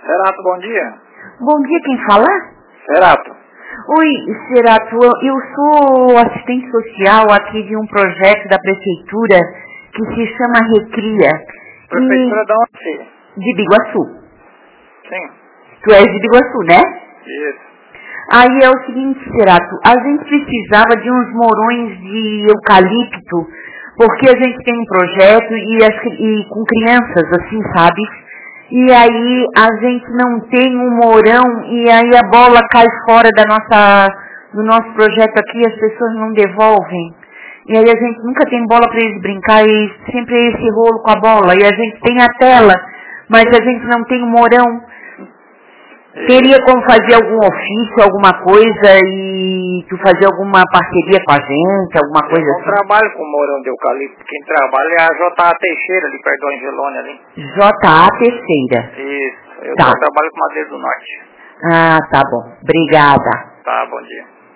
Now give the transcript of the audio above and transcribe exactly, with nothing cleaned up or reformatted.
Cerato, bom dia. Bom dia, quem fala? Cerato. Oi, Cerato, eu sou assistente social aqui de um projeto da prefeitura que se chama Recria. Prefeitura de onde, filho? De Biguaçu. Sim. Tu és de Biguaçu, né? Isso. Aí é o seguinte, Cerato, a gente precisava de uns morões de eucalipto, porque a gente tem um projeto e, as, e com crianças, assim, sabe? E aí a gente não tem um morão e aí a bola cai fora da nossa, do nosso projeto aqui, as pessoas não devolvem. E aí a gente nunca tem bola para eles brincar e sempre é esse rolo com a bola. E a gente tem a tela, mas a gente não tem um morão. Teria como fazer algum ofício, alguma coisa e tu fazer alguma parceria com a gente, alguma coisa eu não assim? Eu trabalho com morão de eucalipto. Quem trabalha é a J A Teixeira, ali perto do Angelone ali. J A Teixeira. Isso. Eu Tá. só trabalho com madeira do norte. Ah, tá bom. Obrigada. Tá, bom dia.